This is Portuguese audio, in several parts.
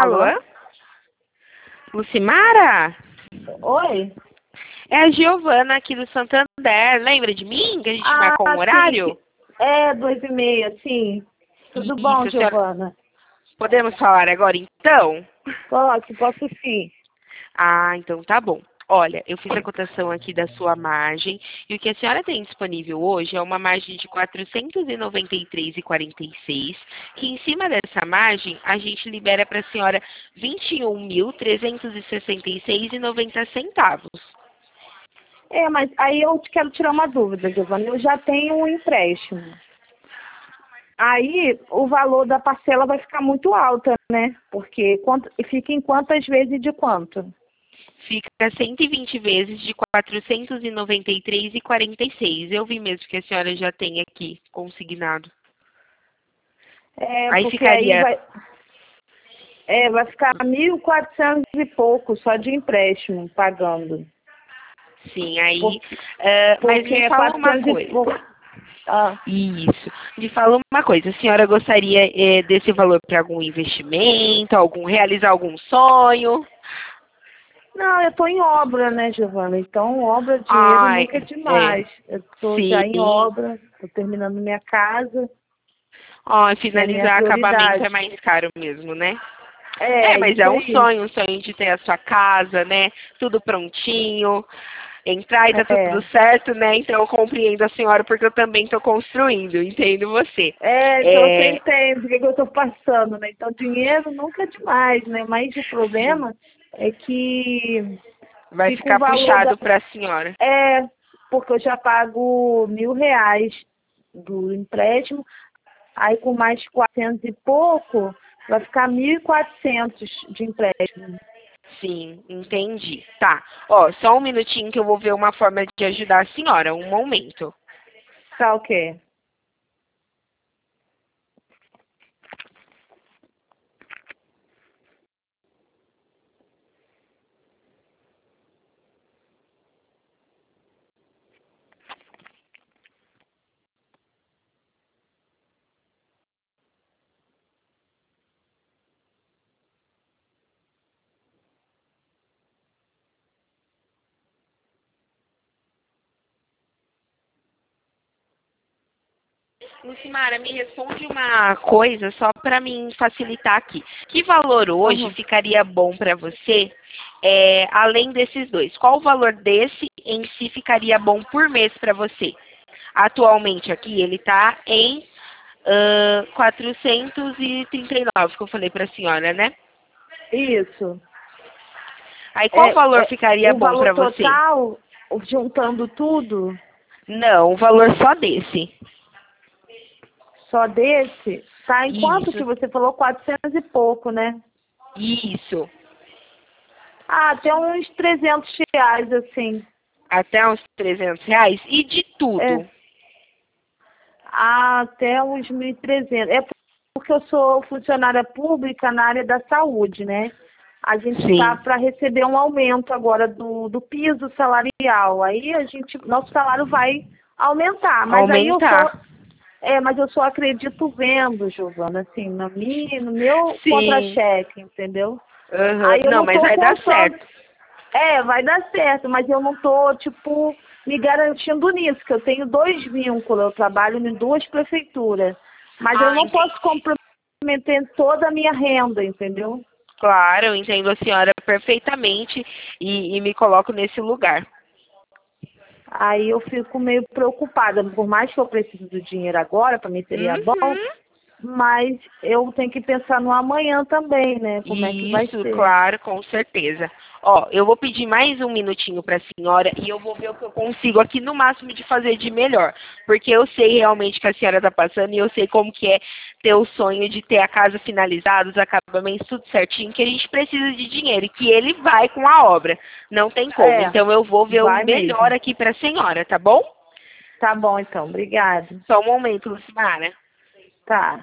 Alô? Alô? Lucimara? Oi? É a Giovana aqui do Santander. Lembra de mim? Que a gente marcou um Sim. horário? É, 2h30, sim. Tudo bom, Isso, senhora. Giovana? Podemos falar agora então? Posso sim. Ah, então tá bom. Olha, eu fiz a cotação aqui da sua margem e o que a senhora tem disponível hoje é uma margem de 493,46, que em cima dessa margem a gente libera para a senhora 21.366,90 centavos. Mas aí eu quero tirar uma dúvida, Giovana. Eu já tenho um empréstimo. Aí o valor da parcela vai ficar muito alta, né? Porque fica em quantas vezes e de quanto? Fica 120 vezes de 493,46. Eu vi mesmo que a senhora já tem aqui consignado. Aí Porque aí ficaria, vai ficar 1.400 e pouco só de empréstimo pagando. sim, aí. Porque, Mas porque me é fala uma 400 e coisa. pouco. Ah. Isso. Me fala uma coisa. A senhora gostaria desse valor para algum investimento, realizar algum sonho? Não, eu estou em obra, né, Giovana? Então, obra, dinheiro Ai, nunca é é. demais. Eu estou já em Sim. obra, estou terminando minha casa, Ó, que é a minha finalizar acabamento é prioridade. mais caro mesmo, né? É, É, mas isso é aí. um sonho de ter a sua casa, né? Tudo prontinho, entrar e tá tudo É. certo, né? Então eu compreendo a senhora porque eu também estou construindo, entendo você. Então você É, entende o que eu estou passando, né? Então, dinheiro nunca é demais, né? Mas o sim, problema é que vai fica o ficar valor da. puxado para a senhora. Porque eu já pago R$ 1.000 do empréstimo. Aí com mais 400 e pouco, vai ficar 1.400 de empréstimo. Sim, entendi. Tá. Ó, só um minutinho que eu vou ver uma forma de ajudar a senhora. Um momento. Tá ok. Lucimara, me responde uma coisa só para mim facilitar aqui. Que valor hoje Aham. ficaria bom para você, além desses dois? Qual o valor desse em si ficaria bom por mês para você? Atualmente aqui ele está em 439, que eu falei para a senhora, né? Isso. Aí qual valor ficaria O bom valor para você? total, juntando tudo, Não, o valor só desse. só desse, tá em quanto Isso, que você falou? 400 e pouco, né? isso. Até uns R$ 300, assim. Até uns R$ 300. E de É, tudo. até uns 1.300. É porque eu sou funcionária pública na área da saúde, né? A gente está Sim. para receber um aumento agora do piso salarial. Aí nosso salário vai aumentar. Aumentar. Mas eu só acredito vendo, Giovana, assim, no meu Sim. contra-cheque, entendeu? Aham. Aí eu Não, não mas estou vai dar contando. certo. Vai dar certo, mas eu não estou, tipo, me garantindo nisso, que eu tenho 2 vínculos, eu trabalho em 2 prefeituras. Mas eu Ah, não posso entendi. comprometer toda a minha renda, entendeu? Claro, eu entendo a senhora perfeitamente e me coloco nesse lugar. Aí eu fico meio preocupada, por mais que eu precise do dinheiro agora, para mim seria bom, Uhum. mas eu tenho que pensar no amanhã também, né? Como é que vai Isso, ser. claro, com certeza. Ó, eu vou pedir mais um minutinho para a senhora e eu vou ver o que eu consigo aqui no máximo de fazer de melhor. Porque eu sei realmente que a senhora está passando e eu sei como que é ter o sonho de ter a casa finalizada, os acabamentos, tudo certinho, que a gente precisa de dinheiro e que ele vai com a obra. Não tem como. É, Então eu vou ver o vai melhor mesmo. aqui para a senhora, tá bom? Tá bom então, obrigada. Só um momento, Lucimara. Tá.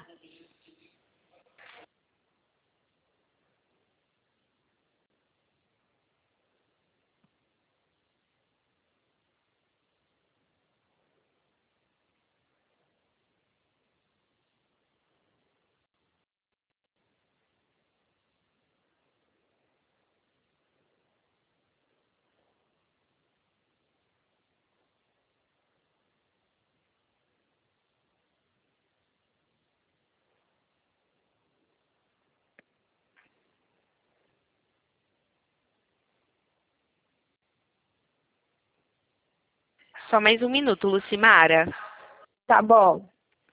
Só mais um minuto, Lucimara. Tá bom.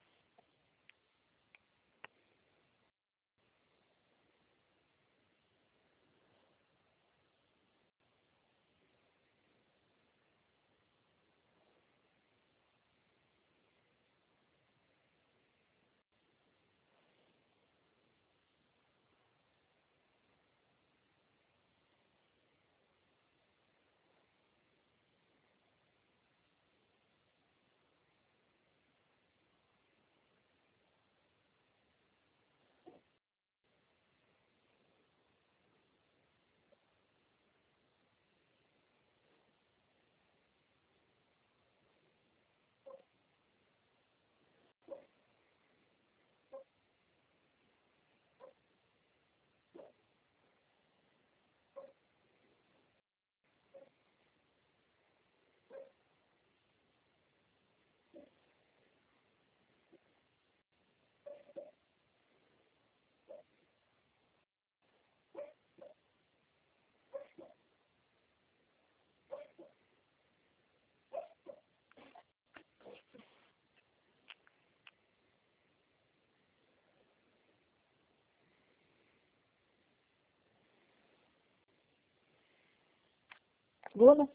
Luna?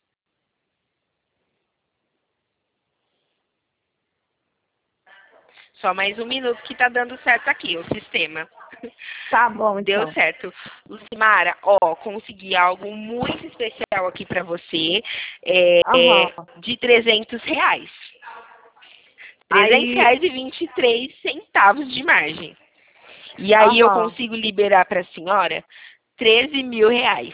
Só mais um minuto que tá dando certo aqui, o sistema. Tá bom, então. Deu certo. Lucimara, ó, consegui algo muito especial aqui pra você, Aham. de R$ 300. Aí, R$ 300,23 de margem. E aí eu aham. consigo liberar para a senhora R$ 13.000.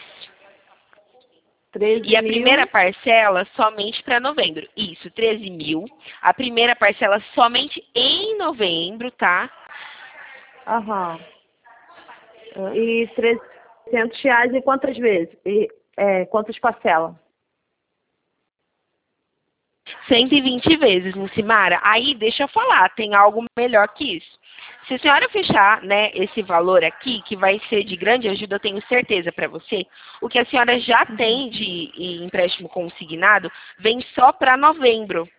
13 E a primeira mil. parcela somente para novembro. Isso, 13 mil. A primeira parcela somente em novembro, tá? Aham. E R$ 300 e quantas vezes? Quantas parcelas? 120 vezes, Lucimara. Aí, deixa eu falar, tem algo melhor que isso. Se a senhora fechar, né, esse valor aqui, que vai ser de grande ajuda, eu tenho certeza para você, o que a senhora já tem de empréstimo consignado vem só para novembro.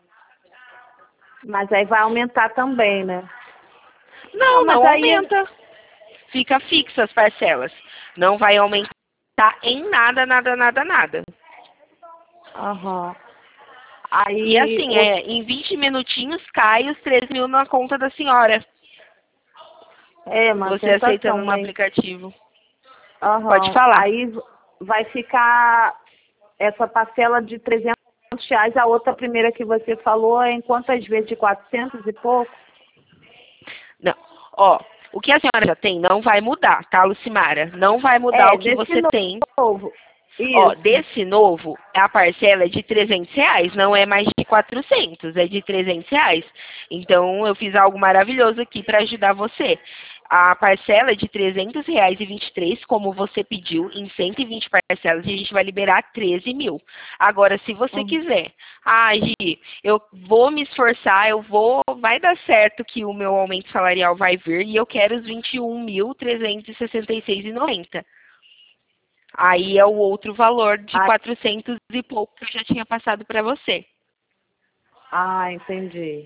Mas aí vai aumentar também, né? Não, Mas não aí, aumenta. Fica fixa as parcelas. Não vai aumentar em nada, nada, nada, nada. aham. E Aí, assim, em 20 minutinhos cai os 3 mil na conta da senhora. uma Você aceitando sensação, no mas, aplicativo. Pode aham. falar. Aí vai ficar essa parcela de R$ 300, a outra primeira que você falou é em quantas vezes? De 400 e pouco? Não. Ó, o que a senhora já tem não vai mudar, tá, Lucimara? Não vai mudar o que Desse você tem. novo. Ó, Isso. desse novo, a parcela é de R$ 300, não é mais de 400, é de R$ 300. Então, eu fiz algo maravilhoso aqui para ajudar você. A parcela é de R$ 300,23, como você pediu, em 120 parcelas, e a gente vai liberar 13 mil. Agora, se você Uhum. quiser, Gi, eu vou me esforçar, vai dar certo que o meu aumento salarial vai vir, e eu quero os 21.366,90. Aí é o outro valor de Ah, 400 e pouco que eu já tinha passado para você. entendi.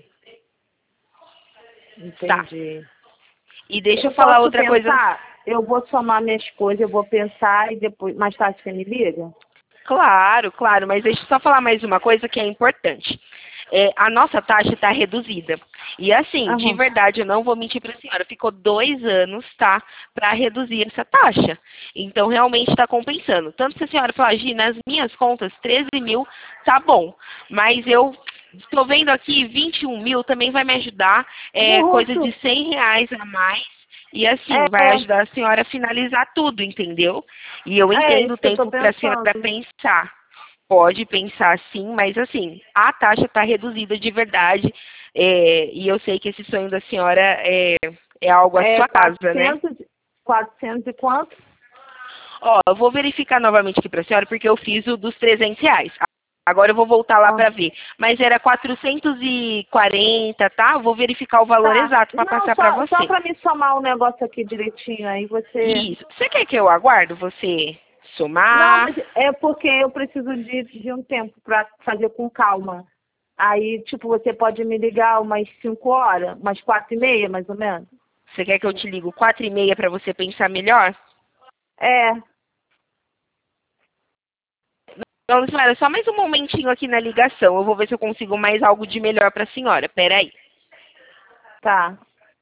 Tá. Entendi. E deixa eu Eu falar posso outra coisa. pensar? Eu vou somar minhas coisas, eu vou pensar e depois, mais tarde você me liga? Claro, claro, mas deixa eu só falar mais uma coisa que é importante. A nossa taxa está reduzida. E assim, de Aham. verdade, eu não vou mentir para a senhora, ficou 2 anos, tá, para reduzir essa taxa. Então, realmente está compensando. Tanto se a senhora falar, Gi, nas minhas contas, 13 mil, tá bom. Mas eu estou vendo aqui 21 mil, também vai me ajudar, coisa de Muito. R$ 100 a mais. E assim, vai É, ajudar a senhora a finalizar tudo, entendeu? E eu é entendo o isso que eu tô tempo para a senhora pensando. pensar. Pode pensar sim, mas assim, a taxa está reduzida de verdade. E eu sei que esse sonho da senhora é algo à É sua casa, né? 400 e quanto? Ó, eu vou verificar novamente aqui para a senhora, porque eu fiz o dos R$ 300. Agora eu vou voltar lá Ah, para ver. Mas era 440, tá? Eu vou verificar o valor tá. exato para Não, passar para só você. para me somar o negócio aqui direitinho, aí você... Isso. Você quer que eu aguardo você Não, somar. mas é porque eu preciso de um tempo para fazer com calma. Aí, tipo, você pode me ligar umas 5 horas, umas 4h30, mais ou menos? Você quer que eu te ligo 4h30 para você pensar melhor? É, Então, senhora, só mais um momentinho aqui na ligação. Eu vou ver se eu consigo mais algo de melhor para a senhora. Peraí. tá.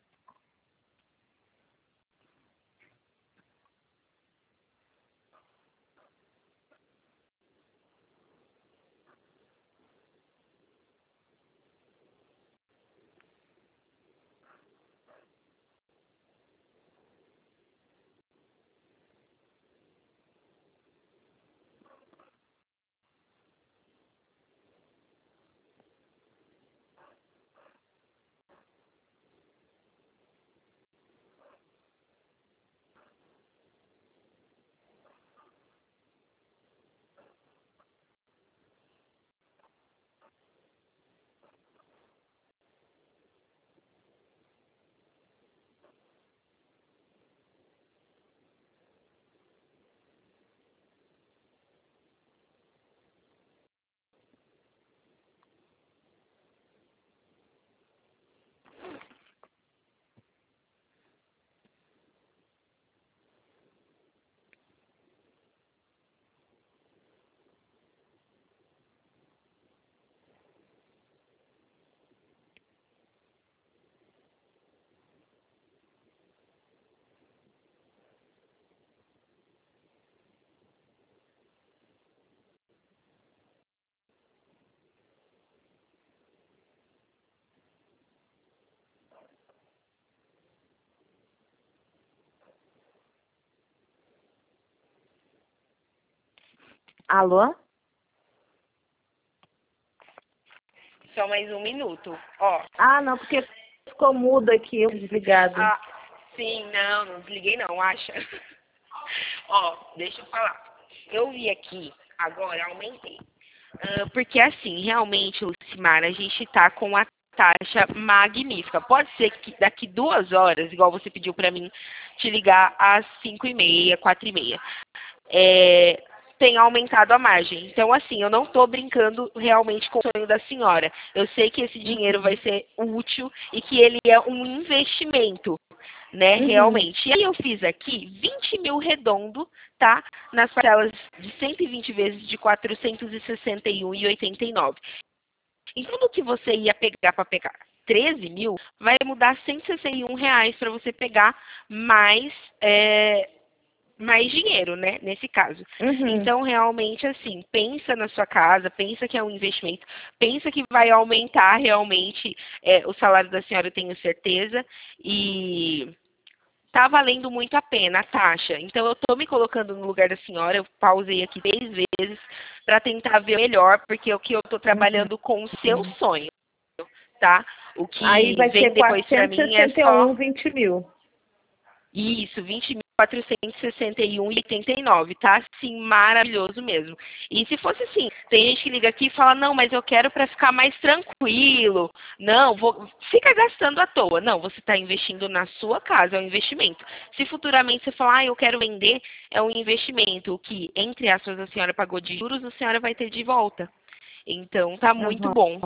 Alô? Só mais um minuto. Ó. Ah, não, porque ficou mudo aqui, desligado. Ah, sim, não desliguei não, acha? Ó, deixa eu falar. Eu vi aqui, agora aumentei. Porque assim, realmente, Lucimar, a gente tá com a taxa magnífica. Pode ser que daqui 2 horas, igual você pediu pra mim, te ligar às 5h30, 4h30. É, tem aumentado a margem. Então, assim, eu não estou brincando realmente com o sonho da senhora. Eu sei que esse dinheiro vai ser útil e que ele é um investimento, né, Uhum. realmente. E aí eu fiz aqui 20 mil redondo, tá? Nas parcelas de 120 vezes de 461,89. Então, do que você ia pegar para pegar 13 mil, vai mudar R$ 161 para você pegar mais, mais dinheiro, né, nesse caso. Uhum. Então, realmente, assim, pensa na sua casa, pensa que é um investimento, pensa que vai aumentar realmente o salário da senhora, eu tenho certeza, e tá valendo muito a pena a taxa. Então, eu tô me colocando no lugar da senhora, eu pausei aqui 3 vezes para tentar ver melhor, porque o que eu tô trabalhando com o seu Uhum. sonho, tá? O Aí que vai vem ser depois para mim é só 20 mil. isso, 20.461,89, tá? Sim, maravilhoso mesmo. E se fosse assim, tem gente que liga aqui e fala, não, mas eu quero para ficar mais tranquilo. Não, fica gastando à toa. Não, você está investindo na sua casa, é um investimento. Se futuramente você falar, eu quero vender, é um investimento. O que, entre aspas, a senhora pagou de juros, a senhora vai ter de volta. Então, tá muito Aham. bom.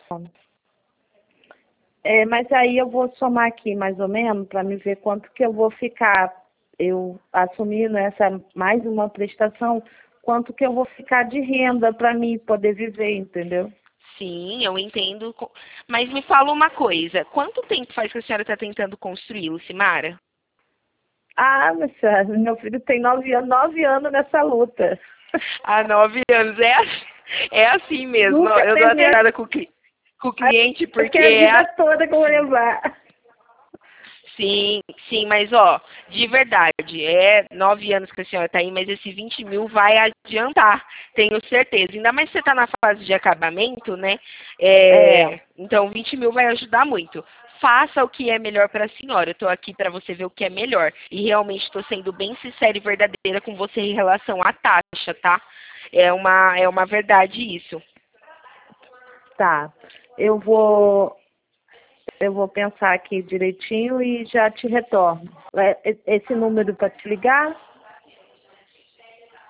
É, mas aí eu vou somar aqui mais ou menos para me ver quanto que eu vou ficar, eu assumindo essa mais uma prestação, quanto que eu vou ficar de renda para mim poder viver, entendeu? Sim, eu entendo. Mas me fala uma coisa, quanto tempo faz que a senhora está tentando construir, Lucimara? Ah, mas meu filho tem 9 anos, 9 anos nessa luta. Há 9 anos. É assim mesmo. Nunca Eu dou teve, até risada com o cliente acho que porque é a é vida toda que eu vou assim. levar. Sim, sim, mas ó, de verdade, é 9 anos que a senhora está aí, mas esse 20 mil vai adiantar, tenho certeza. Ainda mais se você está na fase de acabamento, né? É, Então, 20 mil vai ajudar muito. Faça o que é melhor para a senhora. Eu estou aqui para você ver o que é melhor. E realmente estou sendo bem sincera e verdadeira com você em relação à taxa, tá? É uma verdade isso. tá. Eu vou, eu vou pensar aqui direitinho e já te retorno. Esse número para te ligar?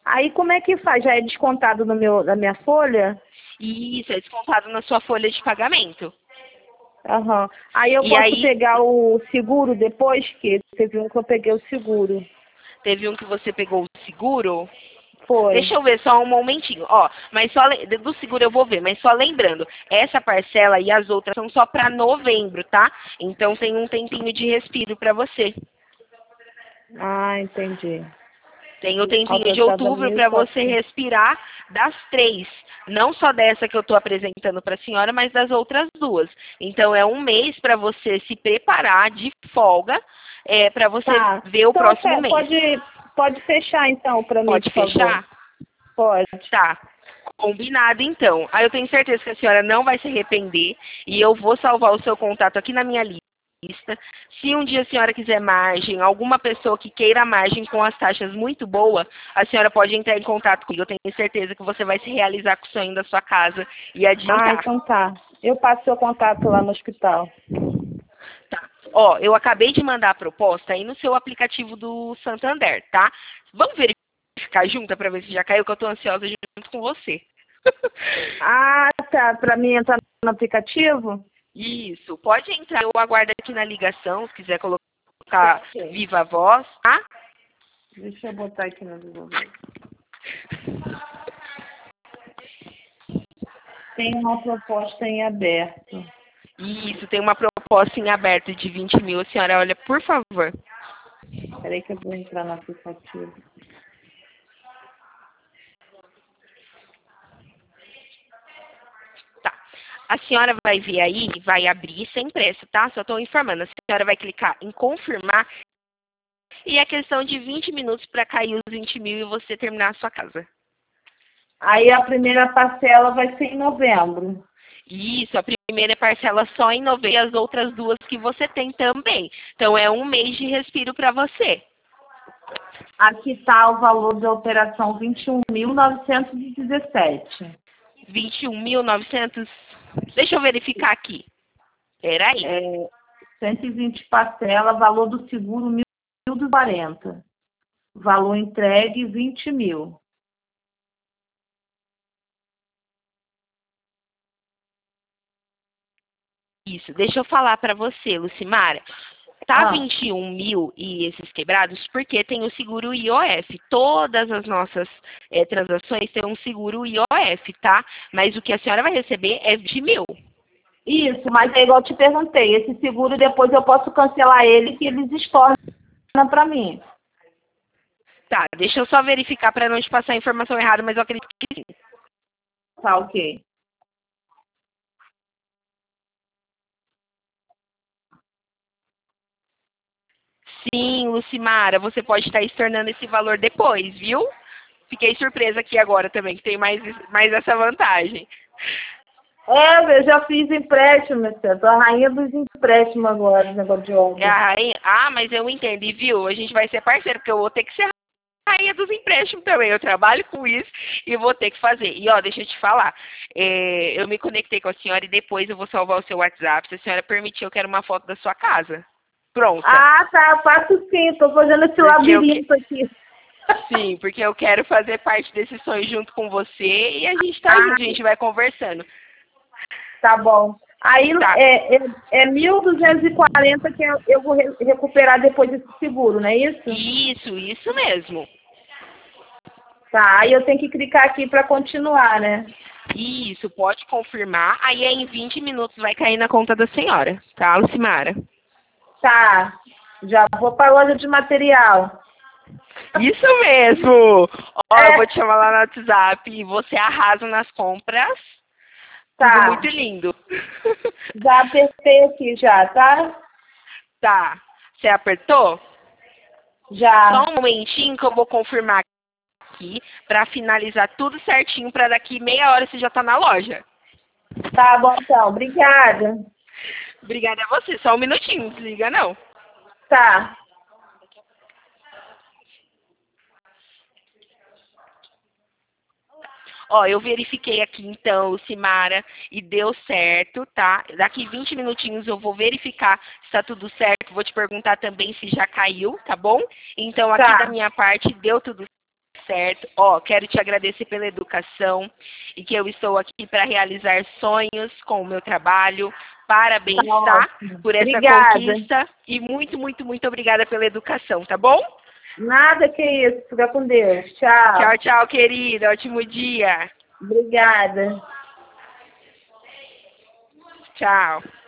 Aí como é que faz? Já é descontado na minha folha? Isso, é descontado na sua folha de pagamento. Aham. Aí eu E posso aí, pegar o seguro depois, que teve um que eu peguei o seguro. teve um que você pegou o seguro? Foi. Deixa eu ver só um momentinho. Ó, mas só do seguro eu vou ver, mas só lembrando, essa parcela e as outras são só para novembro, tá? Então tem um tempinho de respiro para você. Ah, entendi. Tem o tempinho de Autorizada outubro para você 1.400. respirar das três. Não só dessa que eu estou apresentando para a senhora, mas das outras duas. Então é um mês para você se preparar de folga, para você Tá. ver o Então, próximo mês. pode fechar então para mim, Pode por favor. fechar? Pode. Tá. Combinado, então. Aí eu tenho certeza que a senhora não vai se arrepender e eu vou salvar o seu contato aqui na minha lista. Se um dia a senhora quiser margem, alguma pessoa que queira margem com as taxas muito boas, a senhora pode entrar em contato comigo. Eu tenho certeza que você vai se realizar com o sonho da sua casa e Ah, adiantar. então tá. Eu passo seu contato lá no hospital. Tá. Ó, eu acabei de mandar a proposta aí no seu aplicativo do Santander, tá? Vamos verificar junto para ver se já caiu, que eu tô ansiosa junto com você. Ah, tá. Para mim entrar no aplicativo? Isso, pode entrar, eu aguardo aqui na ligação, se quiser colocar Ok. viva voz, tá? Deixa eu botar aqui no desenvolver. Tem uma proposta em aberto. Isso, tem uma proposta em aberto de 20 mil, a senhora olha, por favor. Peraí que eu vou entrar no aplicativo. Tá. A senhora vai ver aí, vai abrir sem pressa, tá? Só estou informando. A senhora vai clicar em confirmar e é questão de 20 minutos para cair os 20 mil e você terminar a sua casa. Aí a primeira parcela vai ser em novembro. Isso, a primeira parcela só em novembro e as outras duas que você tem também. Então é um mês de respiro para você. Aqui está o valor da operação 21.917. 21.900. Deixa eu verificar aqui. Peraí. É, 120 parcela, valor do seguro 1.040. Valor entregue 20 mil. Isso, deixa eu falar para você, Lucimara. Tá Ah, 21 mil e esses quebrados porque tem o seguro IOF. Todas as nossas transações têm um seguro IOF, tá? Mas o que a senhora vai receber é 20 mil. isso, mas é igual eu te perguntei, esse seguro depois eu posso cancelar ele que eles estornam para mim. Tá, deixa eu só verificar para não te passar a informação errada, mas eu acredito que sim. Tá, ok. Sim, Lucimara, você pode estar estornando esse valor depois, viu? Fiquei surpresa aqui agora também, que tem mais essa vantagem. É, eu já fiz empréstimo, meu filho. Tô a rainha dos empréstimos agora, negócio de obra. Mas eu entendi, viu? A gente vai ser parceiro, porque eu vou ter que ser rainha dos empréstimos também. Eu trabalho com isso e vou ter que fazer. E, ó, deixa eu te falar. Eu me conectei com a senhora e depois eu vou salvar o seu WhatsApp. Se a senhora permitir, eu quero uma foto da sua casa. Pronta. Ah, tá, eu faço sim. Tô fazendo esse labirinto aqui. Sim, porque eu quero fazer parte desse sonho junto com você e a gente tá junto, a gente vai conversando. Tá bom. Aí Tá. é 1.240 que eu vou recuperar depois desse seguro, não é isso? Isso mesmo. Tá, aí eu tenho que clicar aqui para continuar, né? Isso, pode confirmar. Aí em 20 minutos vai cair na conta da senhora, tá, Lucimara? Tá, já vou para a loja de material. Isso mesmo! Ó, eu vou te chamar lá no WhatsApp e você arrasa nas compras. Tá. Tudo muito lindo. Já apertei aqui já, tá? Tá. Você apertou? Já. Só um momentinho que eu vou confirmar aqui para finalizar tudo certinho para daqui meia hora você já tá na loja. Tá bom então, obrigada. Obrigada a você. Só um minutinho, não desliga não. Tá. Ó, eu verifiquei aqui então, Lucimara, e deu certo, tá? Daqui 20 minutinhos eu vou verificar se tá tudo certo. Vou te perguntar também se já caiu, tá bom? Então aqui Tá. da minha parte deu tudo certo. Ó, quero te agradecer pela educação e que eu estou aqui para realizar sonhos com o meu trabalho. Parabéns, Tá tá? ótimo. Por essa Obrigada. conquista e muito, muito, muito obrigada pela educação, tá bom? Nada que isso. Fica com Deus. Tchau. Tchau, tchau, querida. Ótimo dia. Obrigada. Tchau.